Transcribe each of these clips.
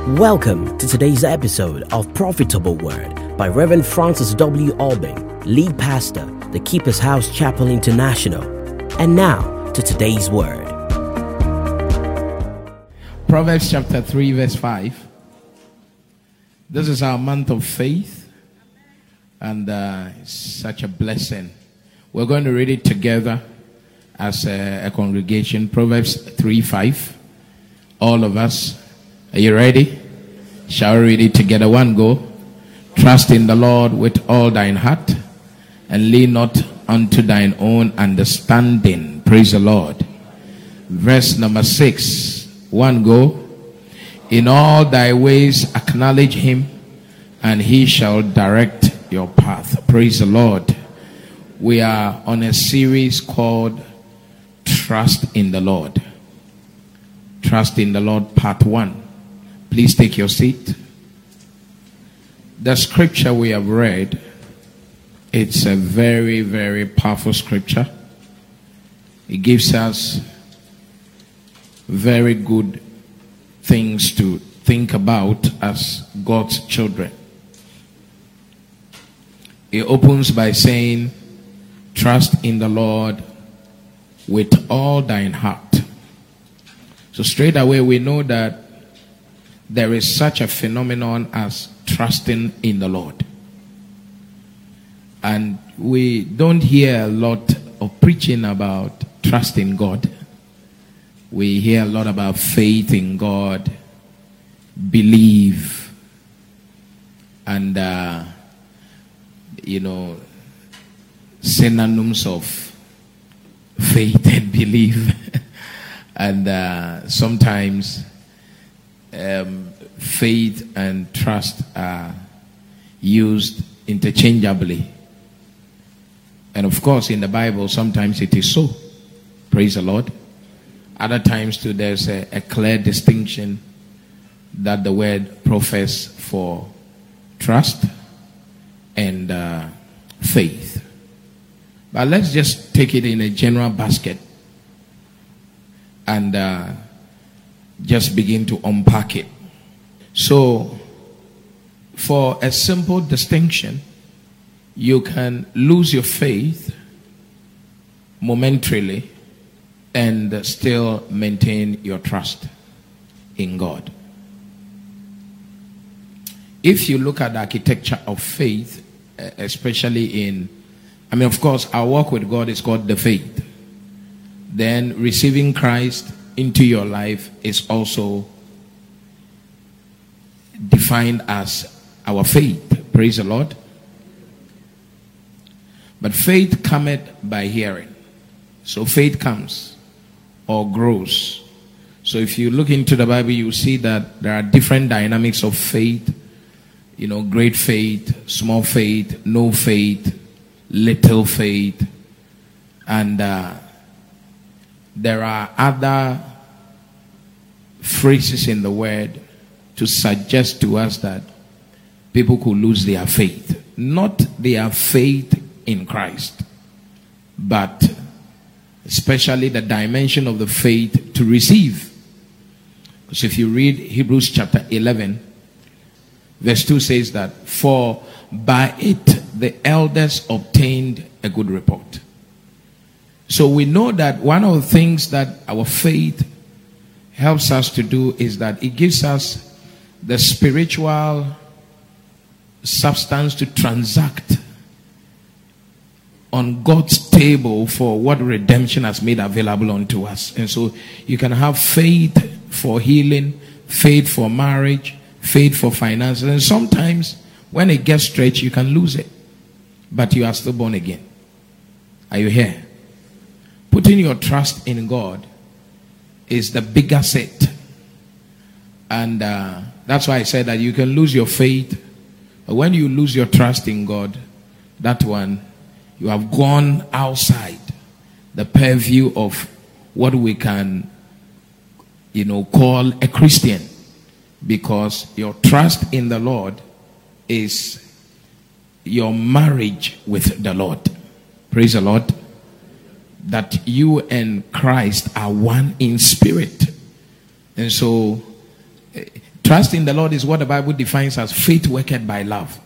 Welcome to today's episode of Profitable Word by Reverend Francis W. Albing, lead pastor, the Keeper's House Chapel International. And now to today's word. Proverbs chapter 3 verse 5. This is our month of faith, and it's such a blessing. We're going to read it together as a congregation. Proverbs 3:5. All of us. Are you ready? Shall we read it together? One go. Trust in the Lord with all thine heart, and lean not unto thine own understanding. Praise the Lord. Verse number 6. One go. In all thy ways acknowledge him, and he shall direct your path. Praise the Lord. We are on a series called Trust in the Lord. Trust in the Lord, part 1. Please take your seat. The scripture we have read, it's a very, very powerful scripture. It gives us very good things to think about as God's children. It opens by saying, trust in the Lord with all thine heart. So straight away we know that there is such a phenomenon as trusting in the Lord. And we don't hear a lot of preaching about trust in God. We hear a lot about faith in God, believe, and synonyms of faith and belief. And sometimes faith and trust are used interchangeably. And of course, in the Bible, sometimes it is so. Praise the Lord. Other times, too, there's a clear distinction that the word professes for trust and faith. But let's just take it in a general basket and just begin to unpack it. So, for a simple distinction, you can lose your faith momentarily and still maintain your trust in God. If you look at the architecture of faith, especially of course, our walk with God is called the faith. Then receiving Christ into your life is also defined as our faith. Praise the Lord. But faith cometh by hearing. So faith comes or grows. So if you look into the Bible, you see that there are different dynamics of faith. Great faith, small faith, no faith, little faith. And there are other phrases in the word to suggest to us that people could lose their faith. Not their faith in Christ, but especially the dimension of the faith to receive. Because if you read Hebrews chapter 11, verse 2 says that, for by it the elders obtained a good report. So we know that one of the things that our faith helps us to do is that it gives us the spiritual substance to transact on God's table for what redemption has made available unto us. And so you can have faith for healing, faith for marriage, faith for finances. And sometimes when it gets stretched, you can lose it. But you are still born again. Are you here? Putting your trust in God is the bigger set. And that's why I said that you can lose your faith. But when you lose your trust in God, that one, you have gone outside the purview of what we can, call a Christian. Because your trust in the Lord is your marriage with the Lord. Praise the Lord. That you and Christ are one in spirit. And so Trust in the Lord is what the Bible defines as faith worked by love.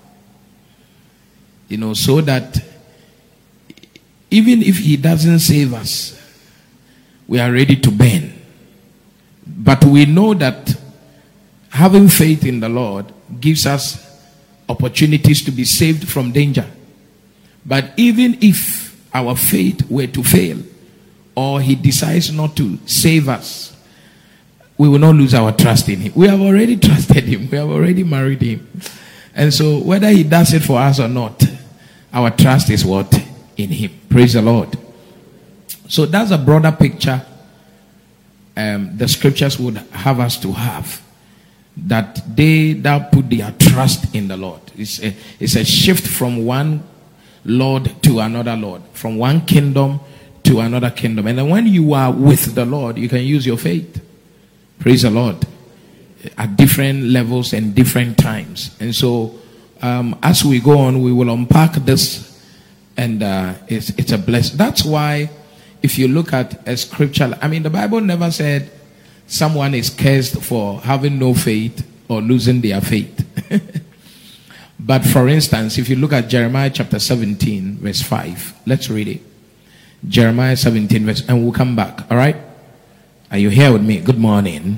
So that even if he doesn't save us, we are ready to burn. But we know that having faith in the Lord gives us opportunities to be saved from danger. But even if our faith were to fail, or he decides not to save us, we will not lose our trust in him. We have already trusted him. We have already married him. And so whether he does it for us or not, our trust is what? In him. Praise the Lord. So that's a broader picture the scriptures would have us to have. That they that put their trust in the Lord. It's a shift from one Lord to another Lord. From one kingdom to another kingdom. And then when you are with the Lord, you can use your faith. Praise the Lord. At different levels and different times. And so as we go on, we will unpack this. And it's a blessing. That's why if you look at a scripture, the Bible never said someone is cursed for having no faith or losing their faith. But for instance, if you look at Jeremiah chapter 17, verse 5, let's read it. Jeremiah 17, verse, and we'll come back. All right? Are you here with me? Good morning.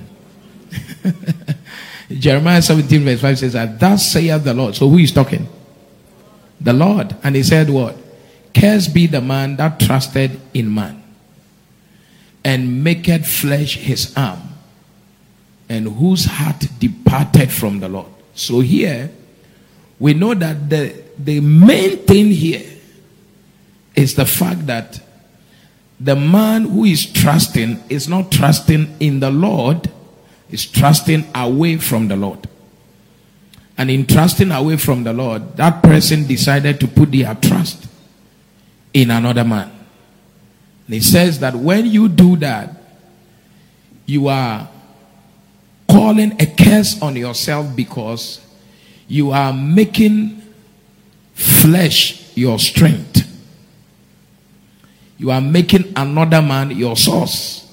Jeremiah 17, verse 5 says that, thus saith the Lord. So who is talking? The Lord. And he said what? Cursed be the man that trusted in man, and maketh flesh his arm, and whose heart departed from the Lord. So here, we know that the main thing here is the fact that the man who is trusting is not trusting in the Lord, is trusting away from the Lord. And in trusting away from the Lord, that person decided to put their trust in another man. And it says that when you do that, you are calling a curse on yourself, because you are making flesh your strength. You are making another man your source.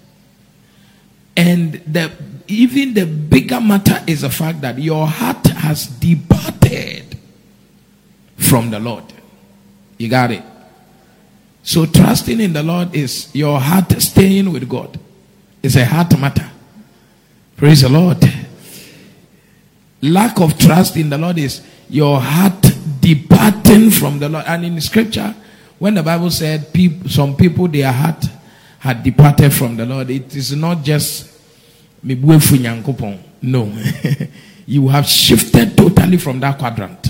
And even the bigger matter is the fact that your heart has departed from the Lord. You got it? So trusting in the Lord is your heart staying with God. It's a heart matter. Praise the Lord. Lack of trust in the Lord is your heart departing from the Lord. And in scripture, when the Bible said some people, their heart had departed from the Lord, it is not just no. You have shifted totally from that quadrant.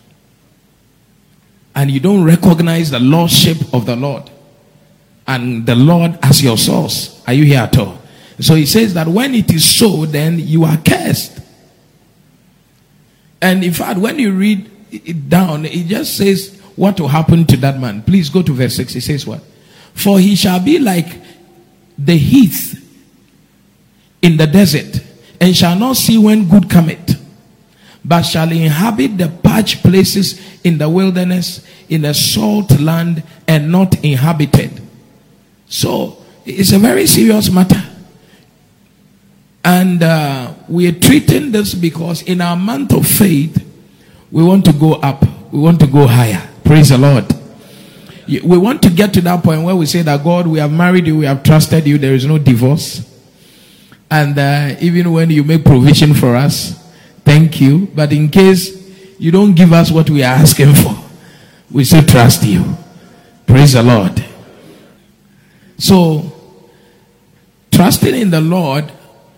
And you don't recognize the lordship of the Lord and the Lord as your source. Are you here at all? So he says that when it is so, then you are cursed. And in fact, when you read it down, it just says what will happen to that man. Please go to verse 6. It says what? For he shall be like the heath in the desert, and shall not see when good cometh, but shall inhabit the parched places in the wilderness, in a salt land, and not inhabited. So it's a very serious matter. And we are treating this because in our month of faith, we want to go up. We want to go higher. Praise the Lord. We want to get to that point where we say that, God, we have married you, we have trusted you, there is no divorce. And even when you make provision for us, thank you. But in case you don't give us what we are asking for, we still trust you. Praise the Lord. So, trusting in the Lord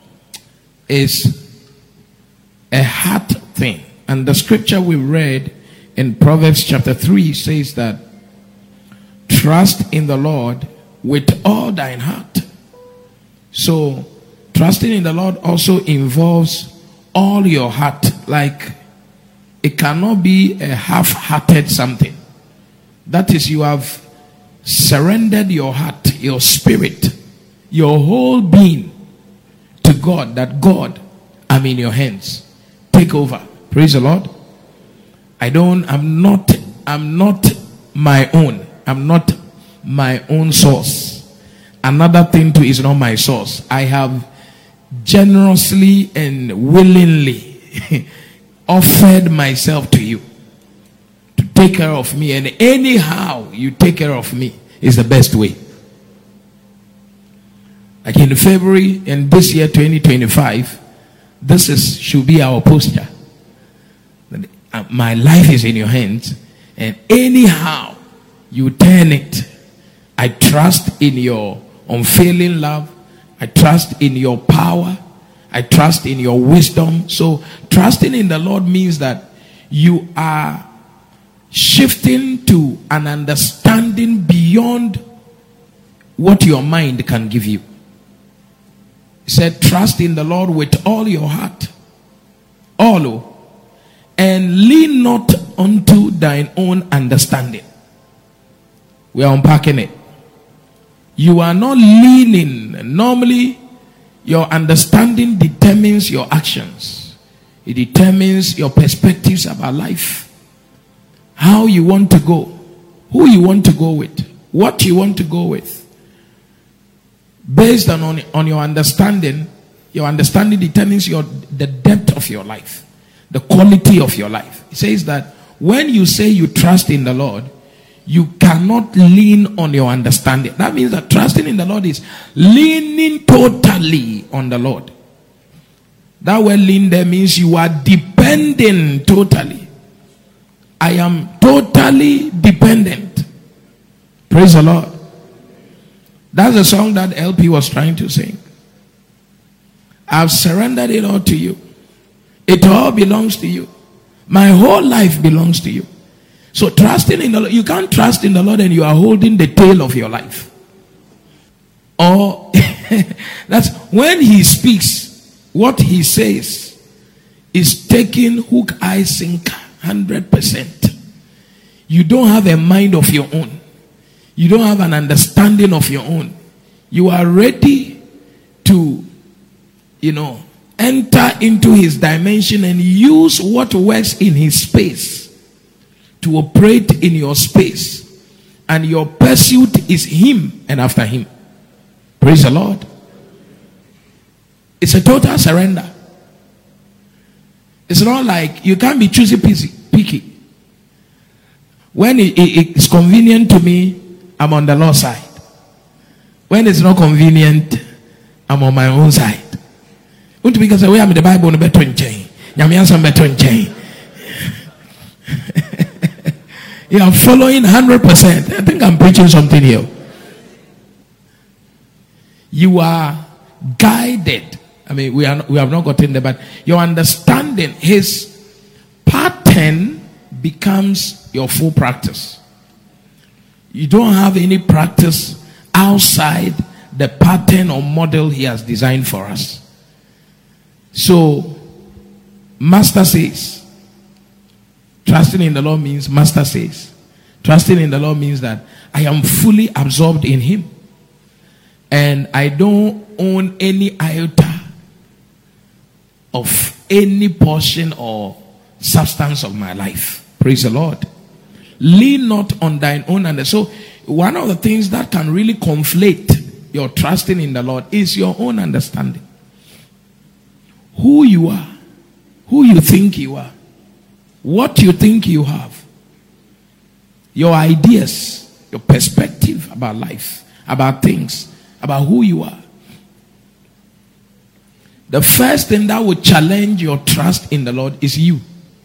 is a heart thing. And the scripture we read in Proverbs chapter 3 says that, trust in the Lord with all thine heart. So, trusting in the Lord also involves all your heart. Like, it cannot be a half-hearted something. That is, you have surrendered your heart, your spirit, your whole being to God. That God, I'm in your hands. Take over. Praise the Lord. I'm not my own. I'm not my own source. Another thing too is not my source. I have generously and willingly offered myself to you to take care of me, and anyhow you take care of me is the best way. Like in February and this year 2025, this should be our posture. My life is in your hands, and anyhow you turn it. I trust in your unfailing love. I trust in your power. I trust in your wisdom. So trusting in the Lord means that you are shifting to an understanding beyond what your mind can give you. He said, trust in the Lord with all your heart, and lean not unto thine own understanding. We are unpacking it. You are not leaning. Normally, your understanding determines your actions. It determines your perspectives about life. How you want to go. Who you want to go with. What you want to go with. Based on your understanding determines the depth of your life. The quality of your life. It says that when you say you trust in the Lord, you cannot lean on your understanding. That means that trusting in the Lord is leaning totally on the Lord. That word lean there means you are depending totally. I am totally dependent. Praise the Lord. That's the song that LP was trying to sing. I've surrendered it all to you. It all belongs to you. My whole life belongs to you. So trusting in the Lord, you can't trust in the Lord and you are holding the tail of your life. Or that's when he speaks, what he says is taking hook, eye, sinker, 100%. You don't have a mind of your own. You don't have an understanding of your own. You are ready to, enter into his dimension and use what works in his space to operate in your space. And your pursuit is him and after him. Praise the Lord. It's a total surrender. It's not like you can't be choosy picky. When it's convenient to me, I'm on the Lord's side. When it's not convenient, I'm on my own side. Because the way I'm in the Bible, I'm better in chain. You are following 100%. I think I'm preaching something here. You are guided. I mean, we have not gotten there, but your understanding, his pattern becomes your full practice. You don't have any practice outside the pattern or model he has designed for us. So, Master says, trusting in the Lord means, Master says, trusting in the Lord means that I am fully absorbed in him. And I don't own any iota of any portion or substance of my life. Praise the Lord. Lean not on thine own understanding. So, one of the things that can really conflate your trusting in the Lord is your own understanding. Who you are, who you think you are, what you think you have, your ideas, your perspective about life, about things, about who you are. The first thing that will challenge your trust in the Lord is you.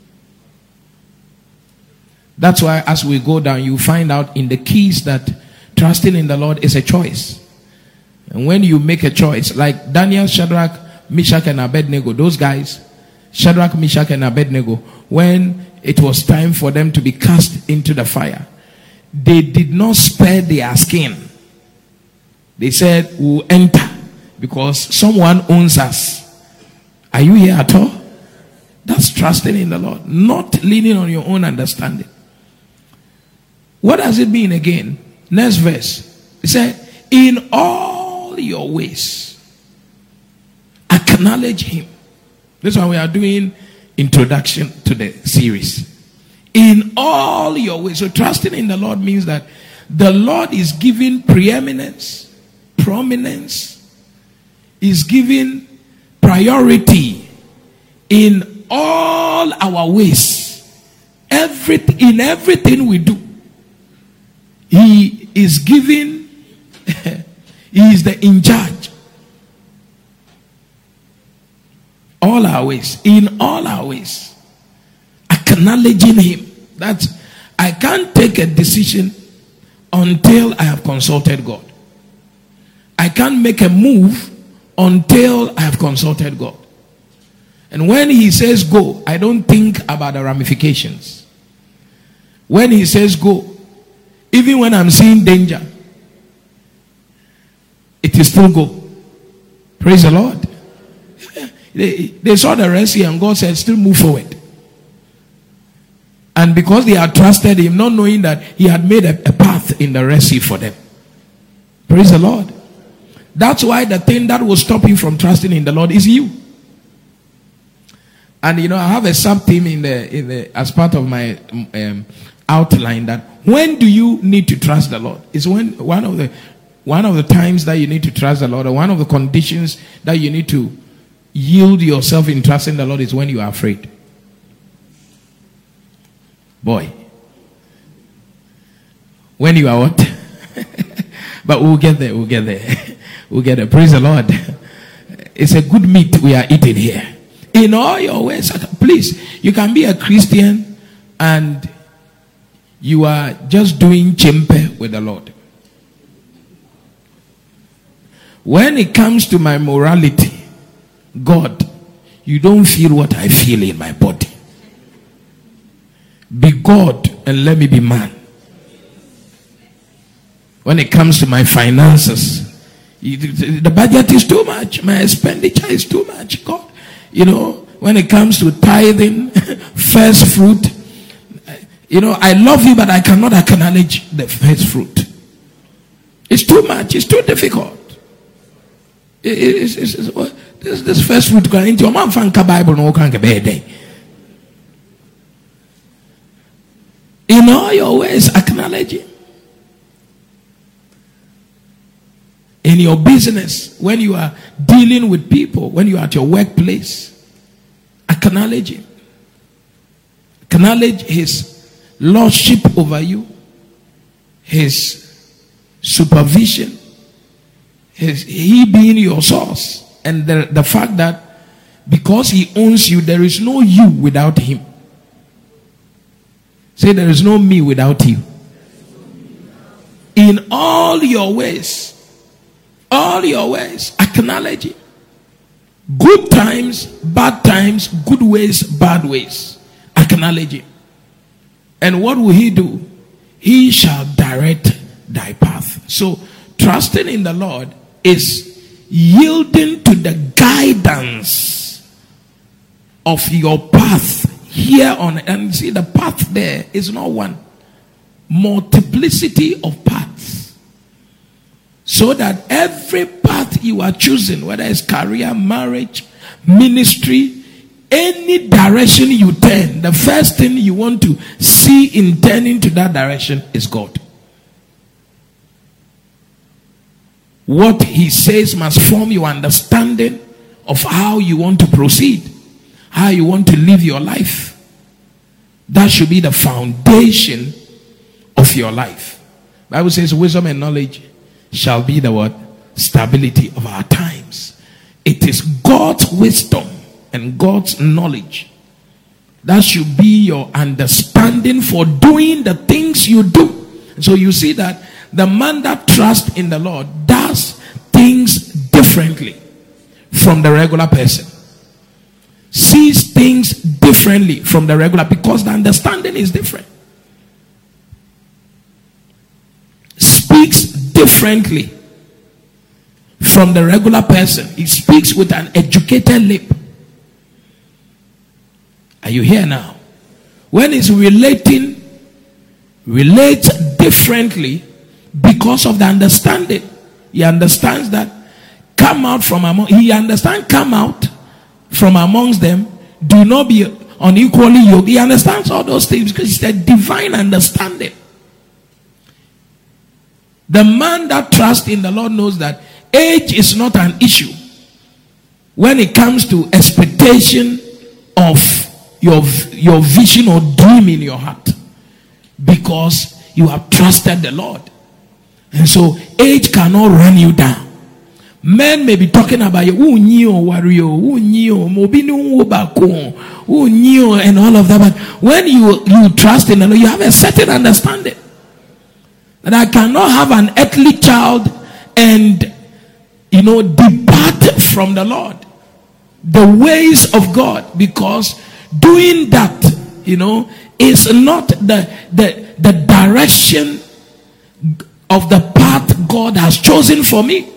That's why as we go down, you find out in the keys that trusting in the Lord is a choice. And when you make a choice, like Daniel, Shadrach, Meshach, and Abednego, those guys, Shadrach, Meshach, and Abednego, when it was time for them to be cast into the fire, they did not spare their skin. They said, we'll enter because someone owns us. Are you here at all? That's trusting in the Lord, not leaning on your own understanding. What does it mean again? Next verse. It said, in all your ways, acknowledge him. This is why we are doing introduction to the series. In all your ways. So trusting in the Lord means that the Lord is giving preeminence, prominence, is giving priority in all our ways. In everything we do, He is giving, He is the in charge. All our ways, in all our ways, acknowledging Him. That's, I can't take a decision until I have consulted God. I can't make a move until I have consulted God. And when He says go, I don't think about the ramifications. When He says go, even when I'm seeing danger, it is still go. Praise the Lord. They saw the Red Sea and God said, still move forward. And because they had trusted Him, not knowing that He had made a path in the Red Sea for them. Praise the Lord. That's why the thing that will stop you from trusting in the Lord is you. And you know, I have a sub-theme in the as part of my outline that when do you need to trust the Lord? It's when one of the times that you need to trust the Lord, or one of the conditions that you need to yield yourself in trusting the Lord is when you are afraid. Boy. When you are what? But we'll get there. We'll get there. Praise the Lord. It's a good meat we are eating here. In all your ways, please, you can be a Christian and you are just doing chimpe with the Lord. When it comes to my morality, God, you don't feel what I feel in my body. Be God and let me be man. When it comes to my finances, the budget is too much. My expenditure is too much. God, you know, when it comes to tithing, first fruit, you know, I love you, but I cannot acknowledge the first fruit. It's too much. It's too difficult. This first fruit going into your man fanka Bible no can be. In all your ways, acknowledge Him. In your business, when you are dealing with people, when you are at your workplace, acknowledge Him. Acknowledge His lordship over you, His supervision, He being your source, and the fact that because He owns you, there is no you without Him. Say, there is no me without you. In all your ways, acknowledge Him. Good times, bad times, good ways, bad ways, acknowledge Him. And what will He do? He shall direct thy path. So trusting in the Lord is yielding to the guidance of your path here on. And see, the path there is not one. Multiplicity of paths. So that every path you are choosing, whether it's career, marriage, ministry, any direction you turn, the first thing you want to see in turning to that direction is God. What He says must form your understanding of how you want to proceed, how you want to live your life. That should be the foundation of your life. The Bible says wisdom and knowledge shall be the what? Stability of our times. It is God's wisdom and God's knowledge that should be your understanding for doing the things you do. So you see that the man that trusts in the Lord does things differently from the regular person. Sees things differently from the regular, because the understanding is different. Speaks differently from the regular person. He speaks with an educated lip. Are you here now? When he's relates differently because of the understanding. He understands that come out from amongst them, do not be unequally yoked. He understands all those things because it's a divine understanding. The man that trusts in the Lord knows that age is not an issue. when it comes to expectation of your vision or dream in your heart, because you have trusted the Lord. And so age cannot run you down. Men may be talking about you, and all of that, but when you trust in the Lord, you have a certain understanding that I cannot have an earthly child and depart from the Lord, the ways of God, because doing that is not the direction of the path God has chosen for me.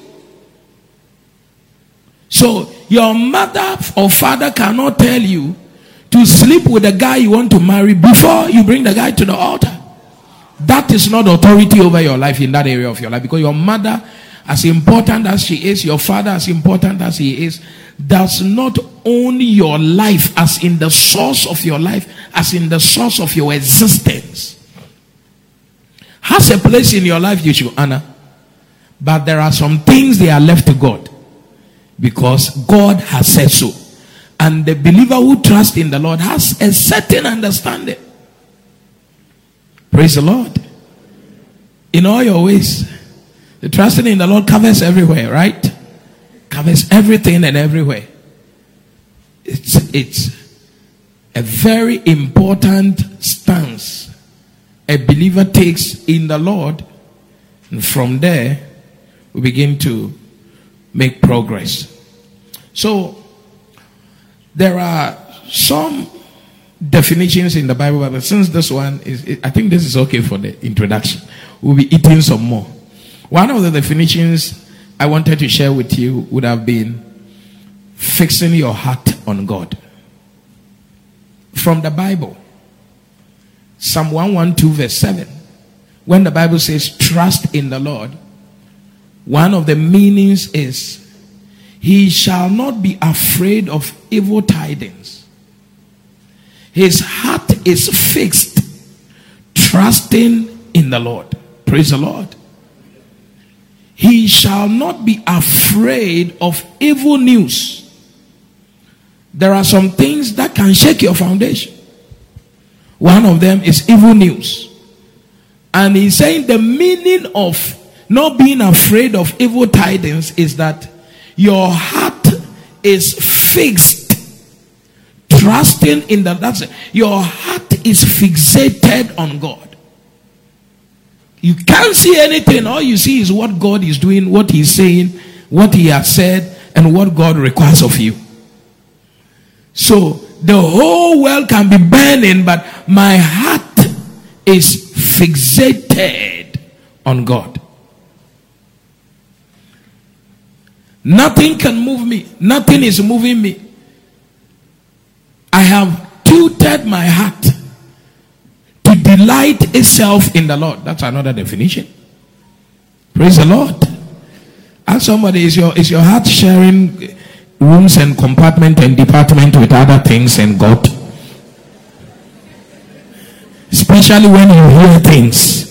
So your mother or father cannot tell you to sleep with the guy you want to marry before you bring the guy to the altar. That is not authority over your life in that area of your life, because your mother, as important as she is, your father, as important as he is, does not own your life as in the source of your life, as in the source of your existence. Has a place in your life you should honor, but there are some things they are left to God, because God has said so. And the believer who trusts in the Lord has a certain understanding. Praise the Lord. In all your ways, the trusting in the Lord covers everywhere, right? Covers everything and everywhere. It's a very important stance a believer takes in the Lord, and from there we begin to make progress. So there are some definitions in the Bible, but since this one is, I think this is okay for the introduction. We'll be eating some more. One of the definitions I wanted to share with you would have been fixing your heart on God. From the Bible, Psalm 112 verse 7, when the Bible says trust in the Lord, one of the meanings is he shall not be afraid of evil tidings. His heart is fixed, trusting in the Lord. Praise the Lord. He shall not be afraid of evil news. There are some things that can shake your foundation. One of them is evil news. And he's saying the meaning of not being afraid of evil tidings is that your heart is fixed, trusting in that's it. Your heart is fixated on God. You can't see anything. All you see is what God is doing, what he's saying, what he has said, and what God requires of you. So the whole world can be burning, but my heart is fixated on God. Nothing can move me. Nothing is moving me. I have tutored my heart to delight itself in the Lord. That's another definition. Praise the Lord. Ask somebody, is your heart sharing rooms and compartment and department with other things and God? Especially when you hear things.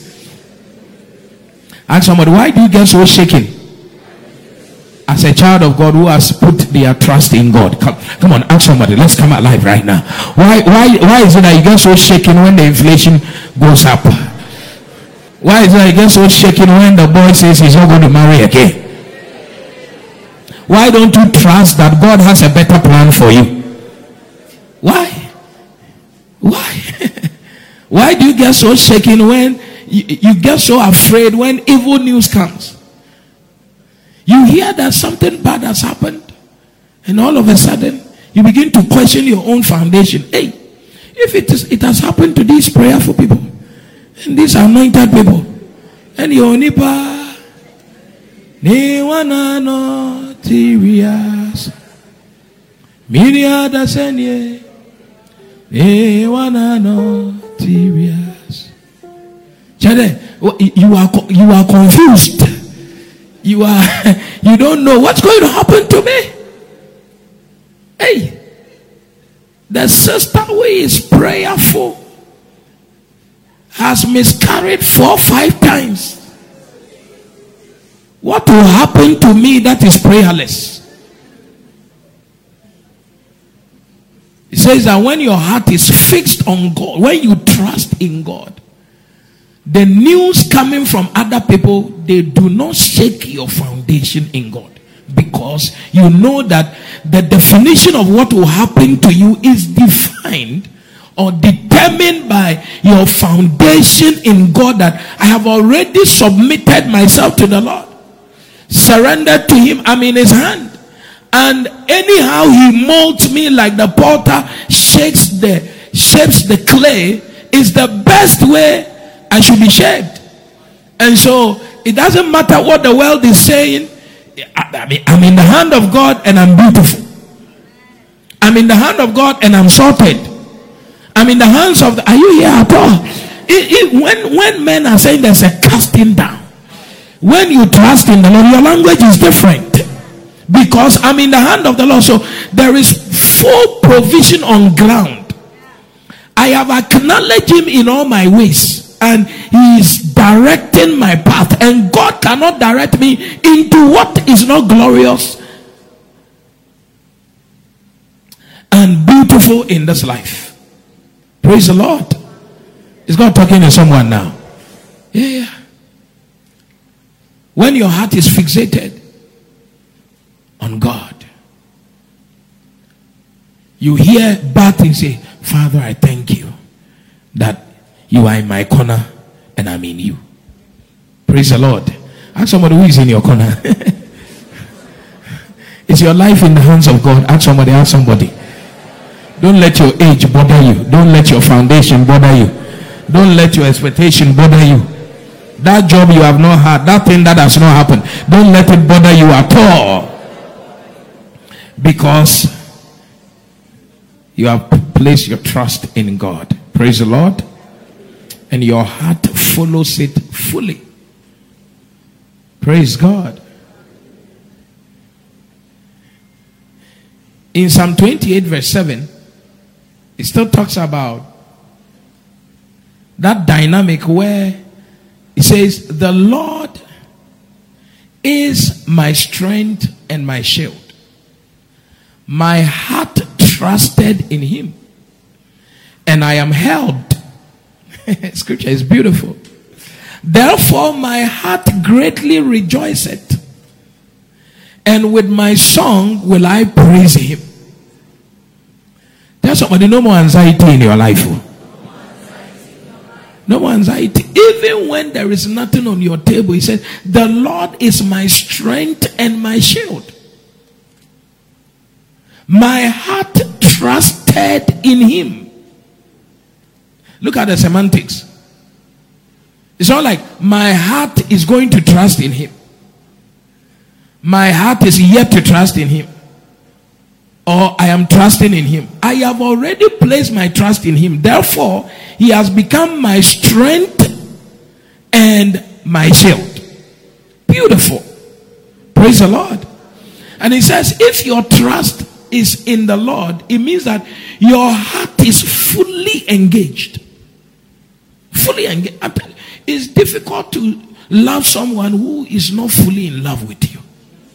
Ask somebody, why do you get so shaken? As a child of God who has put their trust in God. Come on, ask somebody. Let's come alive right now. Why is it that you get so shaken when the inflation goes up? Why is it that you get so shaken when the boy says he's not going to marry again? Why don't you trust that God has a better plan for you? Why? Why do you get so shaken when you get so afraid when evil news comes? You hear that something bad has happened, and all of a sudden you begin to question your own foundation. Hey, if it has happened to these prayerful people and these anointed people, and your nipa ne wana no serious media dasenye ne wana no serious. You are confused. You don't know what's going to happen to me. Hey, the sister who is prayerful has miscarried 4 or 5 times. What will happen to me that is prayerless? It says that when your heart is fixed on God, when you trust in God, the news coming from other people, they do not shake your foundation in God. Because you know that the definition of what will happen to you is defined or determined by your foundation in God, that I have already submitted myself to the Lord, surrendered to Him. I'm in His hand, and anyhow He molds me like the potter shapes the clay, is the best way I should be shaped. And so it doesn't matter what the world is saying. I'm in the hand of God and I'm beautiful. I'm in the hand of God and I'm sorted. I'm in the hands of are you here at all? When men are saying there's a casting down, when you trust in the Lord, your language is different. Because I'm in the hand of the Lord. So there is full provision on ground. I have acknowledged Him in all my ways, and He is directing my path, and God cannot direct me into what is not glorious and beautiful in this life. Praise the Lord. Is God talking to someone now? Yeah. When your heart is fixated on God, you hear bad things, say, Father, I thank you that you are in my corner and I'm in you. Praise the Lord. Ask somebody who is in your corner. Is your life in the hands of God? Ask somebody, ask somebody. Don't let your age bother you. Don't let your foundation bother you. Don't let your expectation bother you. That job you have not had, that thing that has not happened, don't let it bother you at all. Because you have placed your trust in God. Praise the Lord. And your heart follows it fully. Praise God. In Psalm 28 verse 7, it still talks about that dynamic where it says, the Lord is my strength and my shield. My heart trusted in Him, and I am helped. Scripture is beautiful. Therefore my heart greatly rejoiceth, and with my song will I praise Him. Tell somebody, no more anxiety in your life. No more anxiety. Even when there is nothing on your table, He said, the Lord is my strength and my shield. My heart trusted in Him. Look at the semantics. It's not like my heart is going to trust in Him. My heart is yet to trust in Him. Or I am trusting in Him. I have already placed my trust in Him. Therefore, He has become my strength and my shield. Beautiful. Praise the Lord. And He says, if your trust is in the Lord, it means that your heart is fully engaged. Fully engaged. I'm telling you, it's difficult to love someone who is not fully in love with you.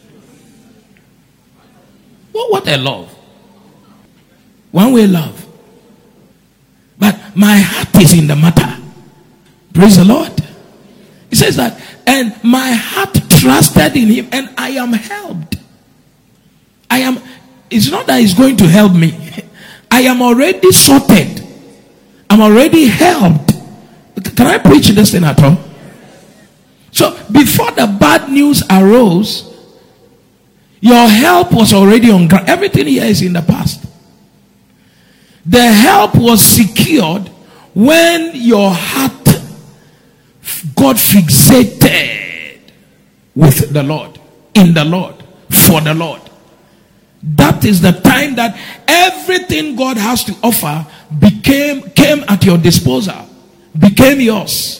Well, what a love. One way love. But my heart is in the matter. Praise the Lord. It says that, and my heart trusted in Him, and I am helped. It's not that He's going to help me. I am already sorted. I'm already helped. Can I preach this thing at all? So before the bad news arose, your help was already on ground. Everything here is in the past. The help was secured when your heart got fixated with the Lord, in the Lord, for the Lord. That is the time that everything God has to offer came at your disposal, became yours.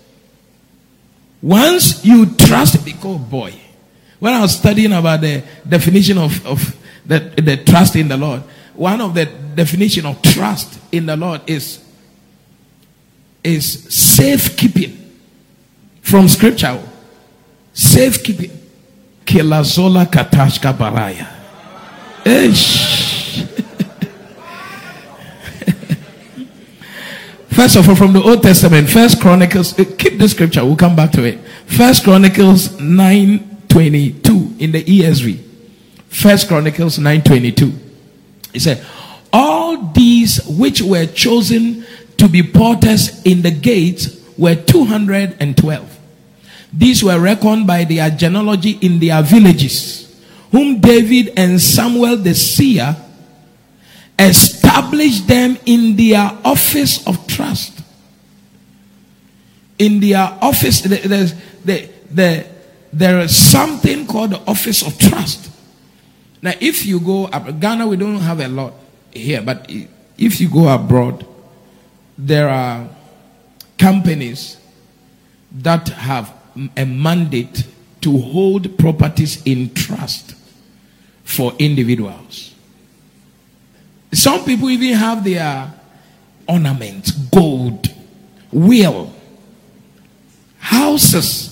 Once you trust, oh boy. When I was studying about the definition of the trust in the Lord, one of the definition of trust in the Lord is safekeeping. From scripture. Safekeeping. Kilazola katashka baraya. First of all, from the Old Testament, First Chronicles, keep the scripture, we'll come back to it. First Chronicles 9:22 in the ESV. First Chronicles 9:22. It said, all these which were chosen to be porters in the gates were 212. These were reckoned by their genealogy in their villages, whom David and Samuel the seer established them in their office of trust. In their office, there is something called the office of trust. Now, if you go up, Ghana, we don't have a lot here, but if you go abroad, there are companies that have a mandate to hold properties in trust for individuals. Some people even have their ornaments, gold, wheel, houses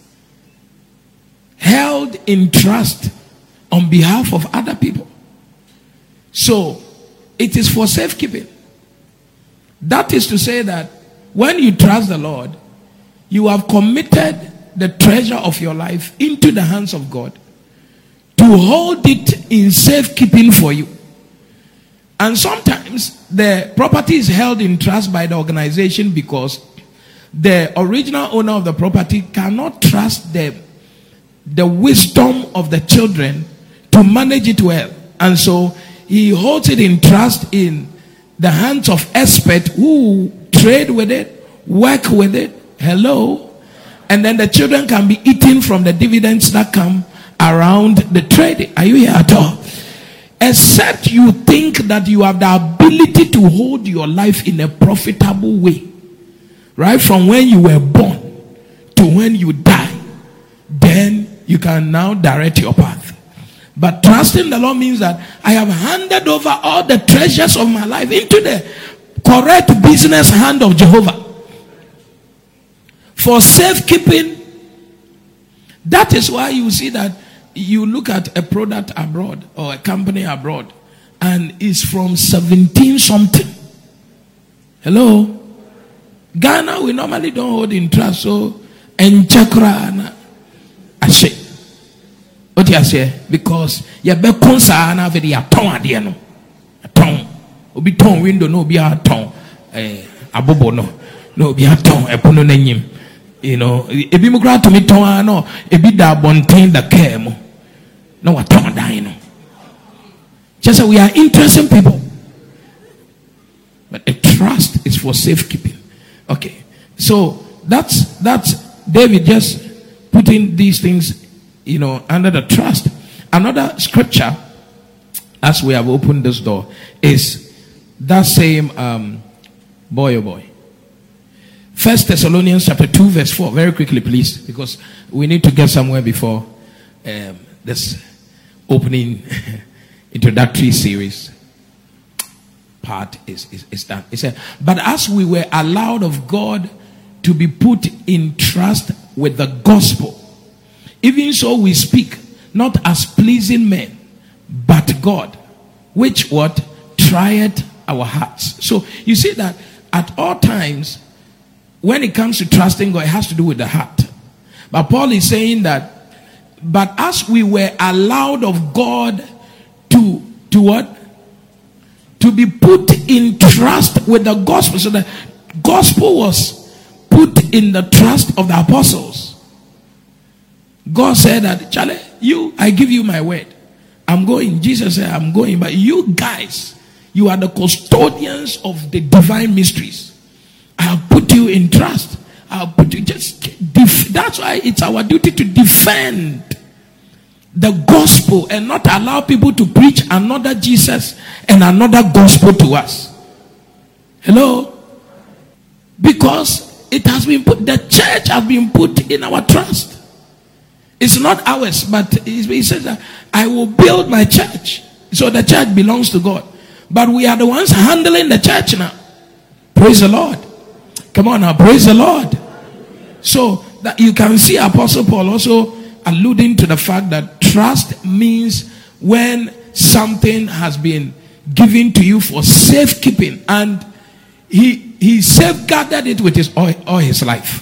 held in trust on behalf of other people. So it is for safekeeping. That is to say that when you trust the Lord, you have committed the treasure of your life into the hands of God to hold it in safekeeping for you. And sometimes the property is held in trust by the organization because the original owner of the property cannot trust the wisdom of the children to manage it well. And so he holds it in trust in the hands of experts who trade with it, work with it. Hello. And then the children can be eating from the dividends that come around the trading. Are you here at all? Except you think that you have the ability to hold your life in a profitable way, right from when you were born to when you die, then you can now direct your path. But trusting the Lord means that I have handed over all the treasures of my life into the correct business hand of Jehovah for safekeeping. That is why you see that you look at a product abroad or a company abroad and it's from 17 something. Hello? Ghana, we normally don't hold in trust. So, and chakra, I say, what you say? Because you be concerned with your tongue, dear no, a tongue, obi tongue window no be a tongue, abobo no be a tongue, a pono name. You know, if you grant to me tongue, no, if you da bontain the care. No, what tongue dying. Just so we are interesting people. But a trust is for safekeeping. Okay. So that's David just putting these things, you know, under the trust. Another scripture, as we have opened this door, is that same boy. 1 Thessalonians chapter 2 verse 4. Very quickly, please, because we need to get somewhere before this opening introductory series part is done. It said, but as we were allowed of God to be put in trust with the gospel, even so we speak, not as pleasing men, but God, which what? Trieth our hearts. So you see that at all times, when it comes to trusting God, it has to do with the heart. But Paul is saying that, but as we were allowed of God to what? To be put in trust with the gospel. So the gospel was put in the trust of the apostles. God said that, Charlie, I give you my word. I'm going. Jesus said, I'm going. But you guys, you are the custodians of the divine mysteries. I have put you in trust. I have put you that's why it's our duty to defend the gospel and not allow people to preach another Jesus and another gospel to us. Hello? Because it has been put, the church has been put in our trust. It's not ours, but he says that I will build my church. So the church belongs to God. But we are the ones handling the church now. Praise the Lord. Come on now, praise the Lord. So that you can see Apostle Paul also alluding to the fact that trust means when something has been given to you for safekeeping, and he he safeguarded it with his all his life.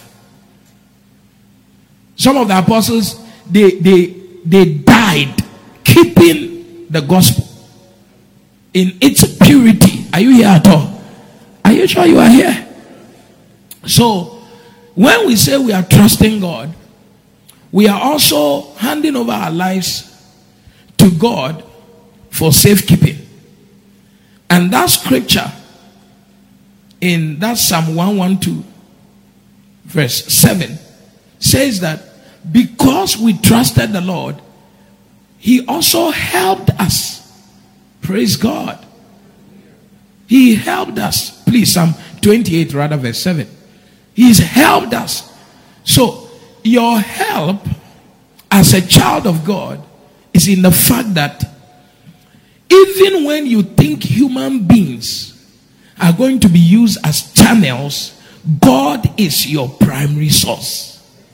Some of the apostles, they died keeping the gospel in its purity. Are you here at all? Are you sure you are here? So, when we say we are trusting God, we are also handing over our lives to God for safekeeping. And that scripture in that Psalm 112 verse 7 says that because we trusted the Lord, he also helped us. Praise God. He helped us. Please, Psalm 28 rather verse 7. He's helped us. So your help as a child of God is in the fact that even when you think human beings are going to be used as channels, God is your primary source.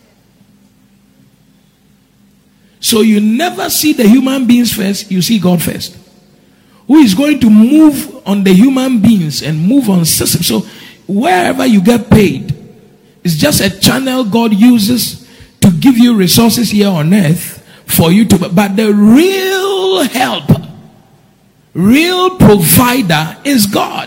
So you never see the human beings first, you see God first. Who is going to move on the human beings and move on systems. So wherever you get paid, it's just a channel God uses to give you resources here on earth for you to, but the real help, real provider is God.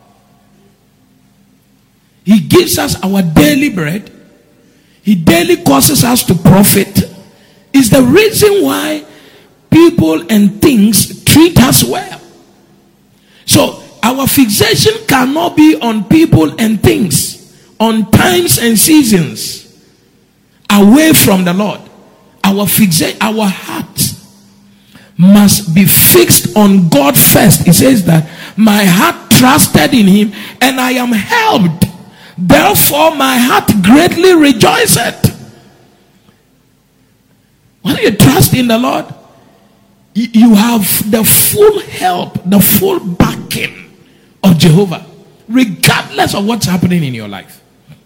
He gives us our daily bread. He daily causes us to profit. Is the reason why people and things treat us well. So our fixation cannot be on people and things, on times and seasons, away from the Lord. Our heart must be fixed on God first. It says that my heart trusted in him and I am helped. Therefore my heart greatly rejoiceth. When you trust in the Lord, you have the full help, the full backing of Jehovah, regardless of what's happening in your life.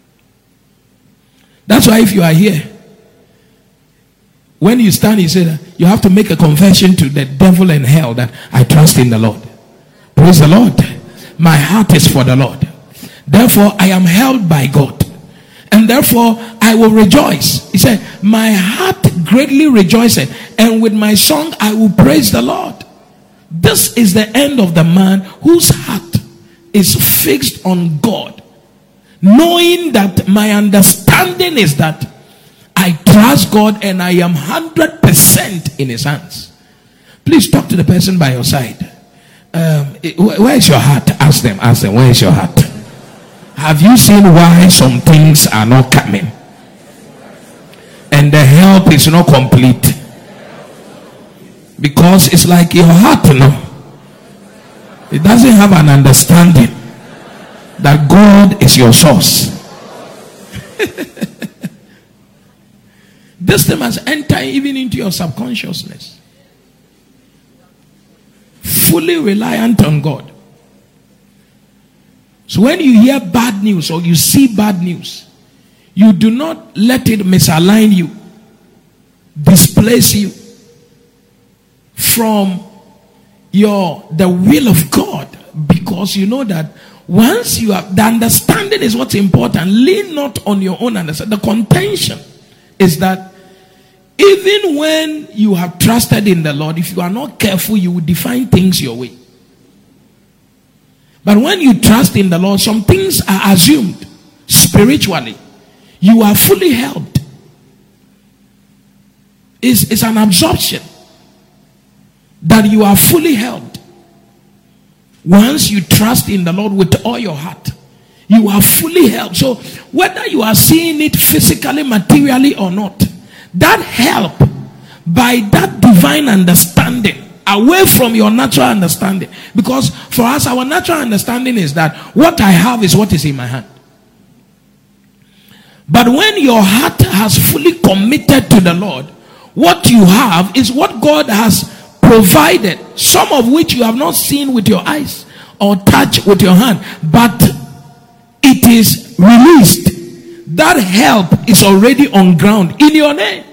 That's why if you are here, when you stand, he said, you have to make a confession to the devil and hell that I trust in the Lord. Praise the Lord. My heart is for the Lord. Therefore, I am held by God. And therefore, I will rejoice. He said, my heart greatly rejoiceth, and with my song I will praise the Lord. This is the end of the man whose heart is fixed on God, knowing that my understanding is that I trust God and I am 100% in his hands. Please talk to the person by your side. Where is your heart? Ask them, where is your heart? Have you seen why some things are not coming? And the help is not complete. Because it's like your heart, it doesn't have an understanding that God is your source. This thing must enter even into your subconsciousness. Fully reliant on God. So when you hear bad news or you see bad news, you do not let it misalign you, displace you from the will of God, because you know that once you have the understanding is what's important. Lean not on your own understanding. The contention is that even when you have trusted in the Lord, if you are not careful, you will define things your way. But when you trust in the Lord, some things are assumed spiritually. You are fully helped. It's an absorption that you are fully helped. Once you trust in the Lord with all your heart, you are fully helped. So whether you are seeing it physically, materially or not, that help by that divine understanding, away from your natural understanding. Because for us, our natural understanding is that what I have is what is in my hand. But when your heart has fully committed to the Lord, what you have is what God has provided, some of which you have not seen with your eyes or touched with your hand, but it is released. That help is already on ground in your name.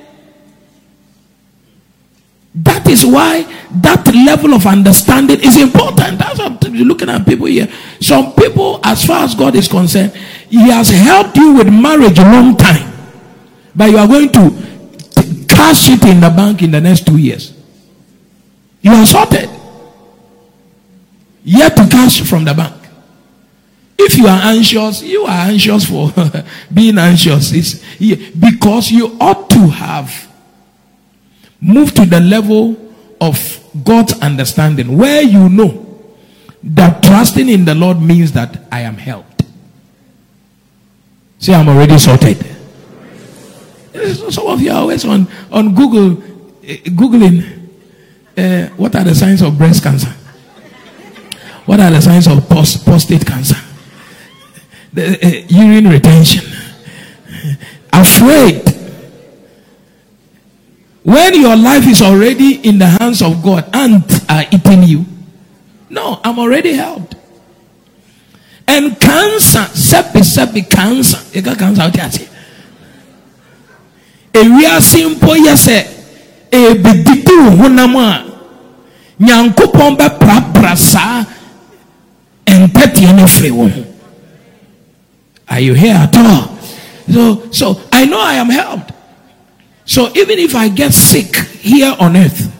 That is why that level of understanding is important. That's what you're looking at people here. Some people, as far as God is concerned, He has helped you with marriage a long time, but you are going to cash it in the bank in the next 2 years. You are sorted. Yet to cash from the bank. If you are anxious, you are anxious for being anxious. It's because you ought to have moved to the level of God's understanding, where you know that trusting in the Lord means that I am helped. Say, I'm already sorted. Some of you are always on Google, Googling, what are the signs of breast cancer? What are the signs of prostate cancer? The urine retention. Afraid. When your life is already in the hands of God, ants are eating you. No, I'm already helped. And cancer, sepi cancer. You got cancer out here. A real simple yes, a beditu hunama. Nyanko be praprasa and petty and everyone. Are you here at all? So I know I am helped. So even if I get sick here on earth,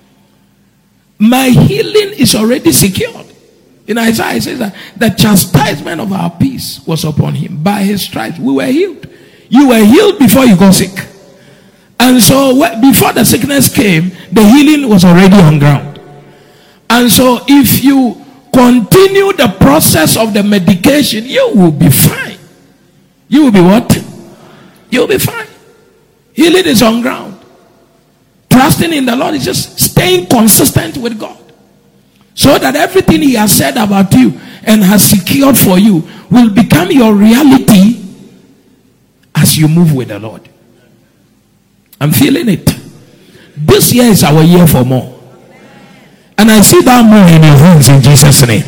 my healing is already secured. In Isaiah it says that the chastisement of our peace was upon him. By his stripes we were healed. You were healed before you got sick. And so before the sickness came, the healing was already on ground. And so if you continue the process of the medication, you will be fine. You will be what? You will be fine. Healing is on ground. Trusting in the Lord is just staying consistent with God, so that everything He has said about you and has secured for you will become your reality as you move with the Lord. I'm feeling it. This year is our year for more. And I see that more in your hands in Jesus' name.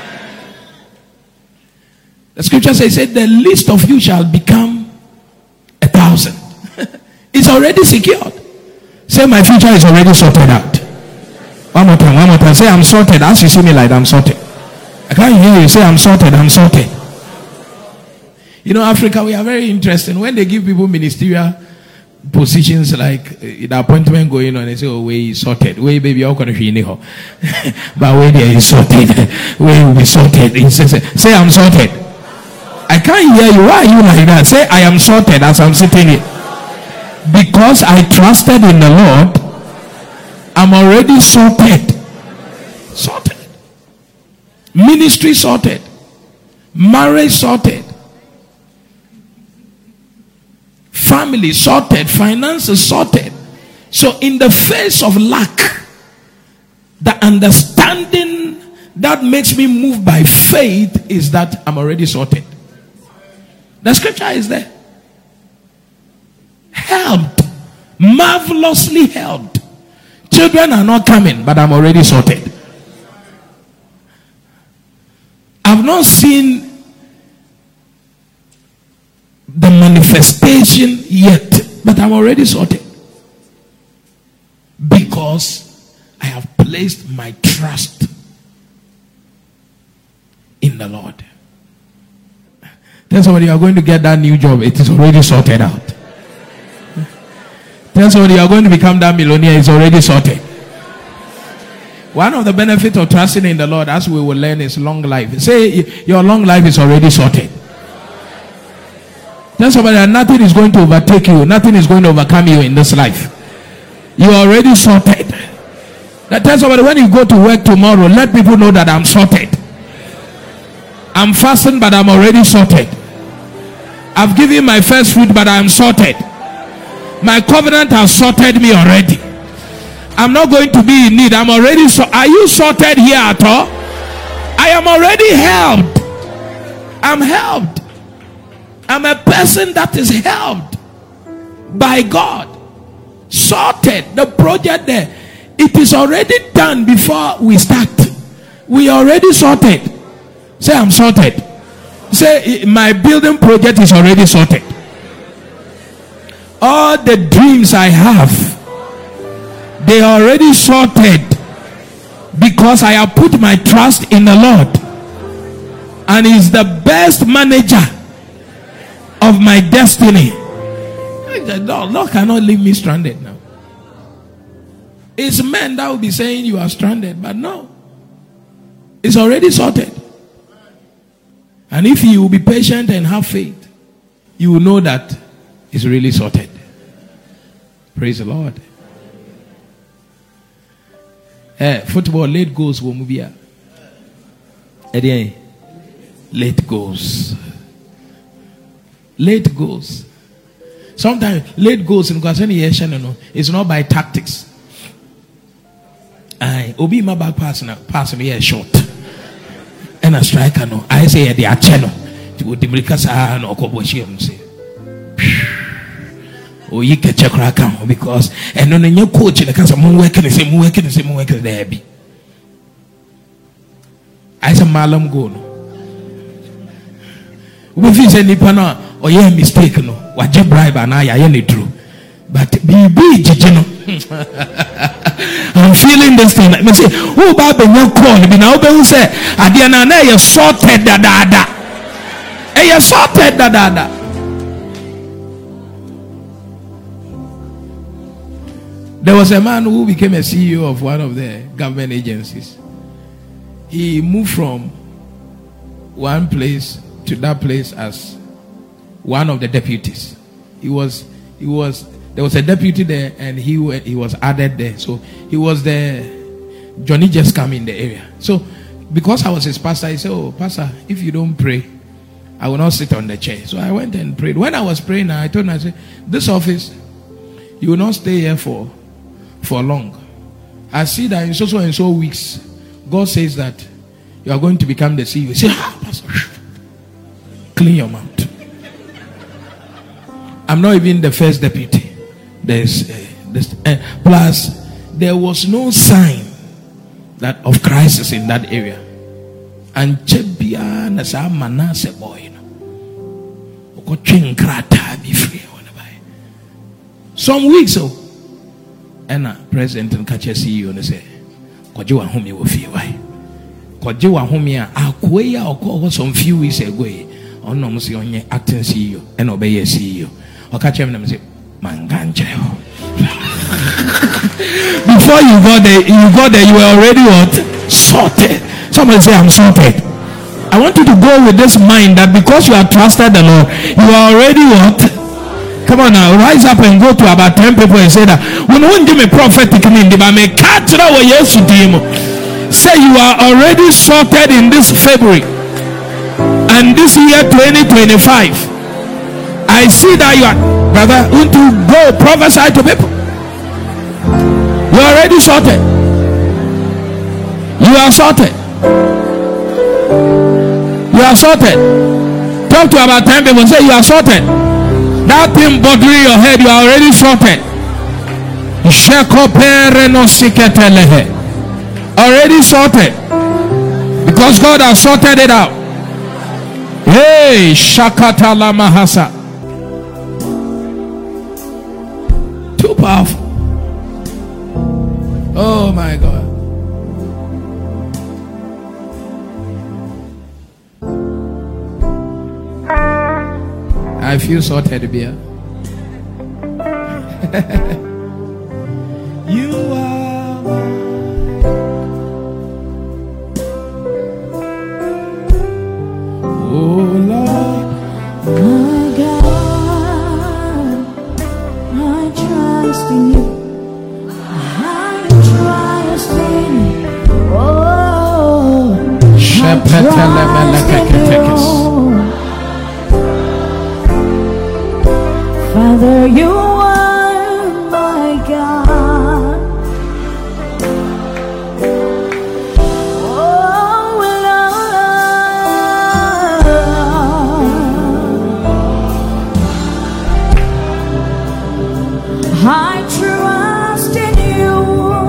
The scripture says, the least of you shall become 1,000. It's already secured. Say, my future is already sorted out. One more time. Say, I'm sorted. As you see me like I'm sorted. I can't hear you. Say, I'm sorted. I'm sorted. You know, Africa, we are very interesting. When they give people ministerial positions, like the appointment going on, they say, oh, we sorted. We baby, how can you know? But when they is sorted, we will be sorted. Say, I'm sorted. I can't hear you. Why are you like that? Say, I am sorted as I'm sitting here. Because I trusted in the Lord, I'm already sorted. Sorted. Ministry sorted. Marriage sorted. Family sorted. Finances sorted. So in the face of lack, the understanding that makes me move by faith is that I'm already sorted. The scripture is there. Helped. Marvelously helped. Children are not coming, but I'm already sorted. I've not seen the manifestation yet, but I'm already sorted. Because I have placed my trust in the Lord. Tell somebody you are going to get that new job. It is already sorted out. Tell somebody you are going to become that millionaire. It's already sorted. One of the benefits of trusting in the Lord, as we will learn, is long life. Say your long life is already sorted. Tell somebody that nothing is going to overtake you. Nothing is going to overcome you in this life. You are already sorted. Now tell somebody, when you go to work tomorrow, let people know that I'm sorted. I'm fasting, but I'm already sorted. I've given my first fruit, but I'm sorted. My covenant has sorted me already. I'm not going to be in need. I'm already so. Are you sorted here at all? I am already helped. I'm helped. I'm a person that is helped by God. Sorted. The project there, it is already done before we start. We already sorted. Say, I'm sorted. Say, my building project is already sorted. All the dreams I have, they are already sorted, because I have put my trust in the Lord. and He's the best manager of my destiny. Lord cannot leave me stranded now. It's men that will be saying you are stranded, but no. It's already sorted. And if you will be patient and have faith, you will know that it's really sorted. Praise the Lord. Football, late goals will move here. Late goals. Late goals. Sometimes late goals in it's not by tactics. Obi my back passing here short. And a striker no. I say the channel. The Bricasa no Koboshi say. Oh, you can check her account because and then your coach in the case of working the same working there be. I say Malam go no. We feel say Nipana or you mistake no. What you bribe and I any true. But be no. I'm feeling this thing. Let me say, who Baba no call me now? Who say, Adiana na you sorted da. You sorted da. There was a man who became a CEO of one of the government agencies. He moved from one place to that place as one of the deputies. There was a deputy there, and he was added there. So he was the Johnny just come in the area. So because I was his pastor, he said, "Oh, pastor, if you don't pray, I will not sit on the chair." So I went and prayed. When I was praying, I told him, I said, "This office, you will not stay here for long. I see that in so and so weeks, God says that you are going to become the CEO." He said, "Pastor, clean your mouth. I'm not even the first deputy. Plus, there was no sign that of crisis in that area. And Chebia Nasa Manase boy, be free. Some weeks ago, and President and catch a CEO and say, "Kojiwa home you will feel why? Kojiwa home ya akwea or some few weeks ago, on no music acting CEO and obey a CEO." Or catch him and say, "Manganche." Before you got there, you were already what? Sorted. Somebody say, "I'm sorted." I want you to go with this mind that because you have trusted the Lord, you are already what? Come on now, rise up and go to about 10 people and say that when one give me prophetic name, they may catch it away. Yes, say you are already sorted in this February and this year 2025. I see that you are, brother, want to go prophesy to people. You are already sorted. You are sorted. You are sorted. Talk to about 10 people and say you are sorted. That thing bothering your head, you are already sorted. Already sorted. Because God has sorted it out. Hey, Shakata la Mahasa. Too powerful. Oh my God. I feel sorted, Bia. You are mine. Oh Lord, my God, I trust in you. I trust in you. Oh, I trust in you. Father, you are my God. Oh, Lord, I trust in you.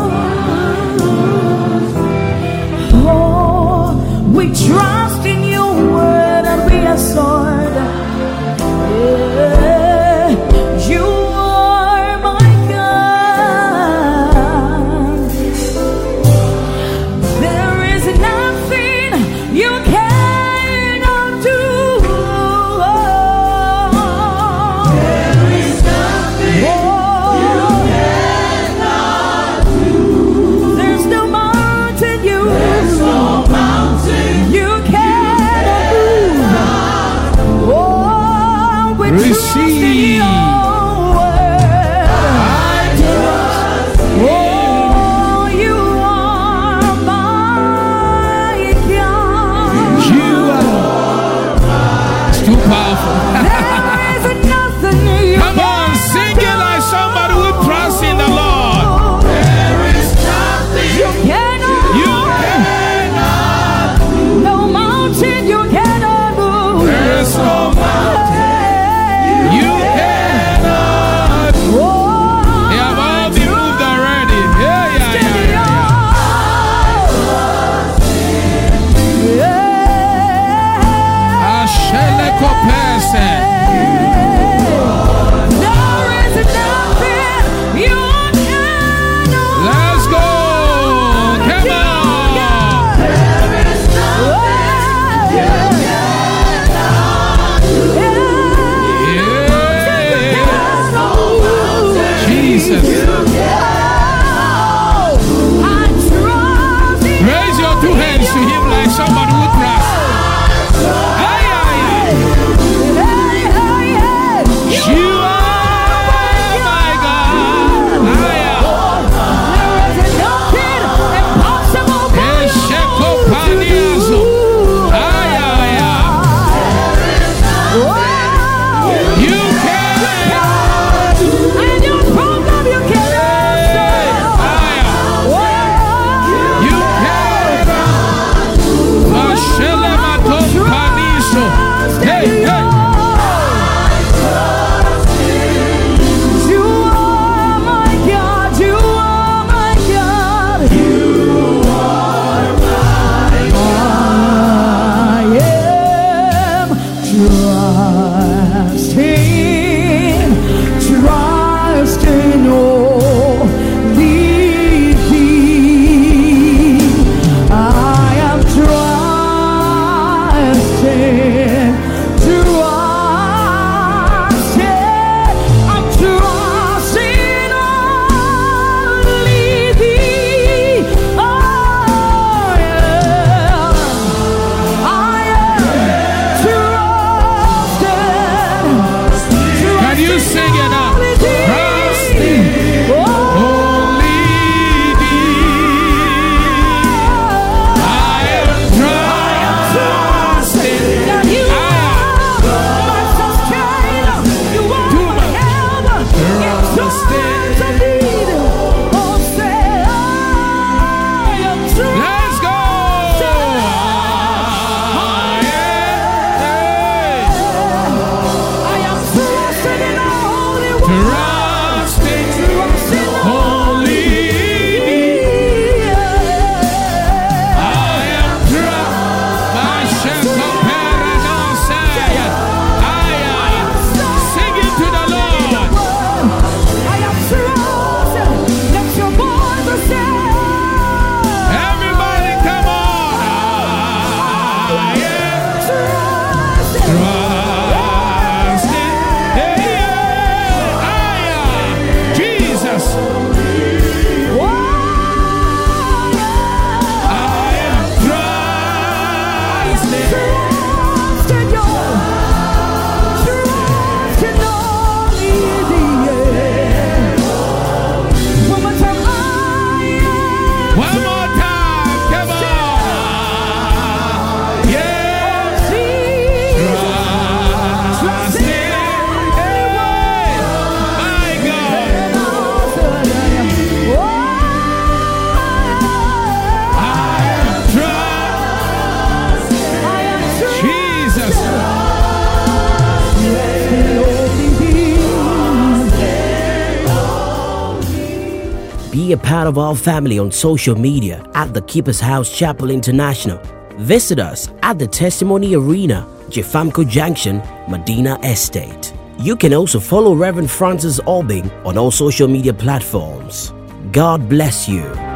Oh, we trust in your word and we are sword. You are my God. There is nothing you can too powerful. There is nothing you Come on, sing it like somebody who trusts in the Lord. There is nothing you cannot You move. No mountain you cannot move. There is no mountain you cannot. Oh, They have all been moved already. Yeah. Ashele kopese. There is nothing you cannot. Let's go. Come on. There is nothing you cannot. Yeah. Jesus. I trust in Raise your two hands to him like somebody who trusts. Ay, ay, ay. You are my God. Ay, ay. Esheko paniazo. Ay, ay, ay. You can. Ay, ay. You can. Mashele matom paniso. Hey, hey. You are my God, you are my God. I am trusting only Thee. I am trusting, I'm trusting only Thee. I am trusting. Can you sing it now? Trusting only Thee. I am trusting. Let's go. Trusting only Thee. I am trusting. Sing it to the Lord. Everybody, come on. I am trusting. Jesus. I am trusting. One more time. Come on. Yeah. Trusting. My God. I am trusting. Jesus. Be a part of our family on social media at the Keeper's House Chapel International. Visit us at the Testimony Arena, Jefamco Junction, Medina Estate. You can also follow Reverend Francis Albing on all social media platforms. God bless you.